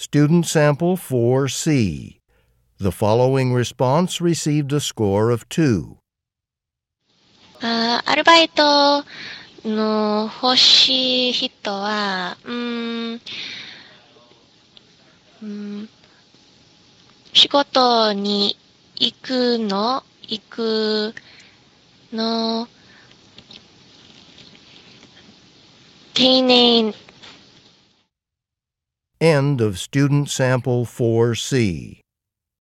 Student Sample 4C. The following response received a score of 2. アルバイトの欲しい人は、仕事に行くの、丁寧。 End of Student Sample 4C.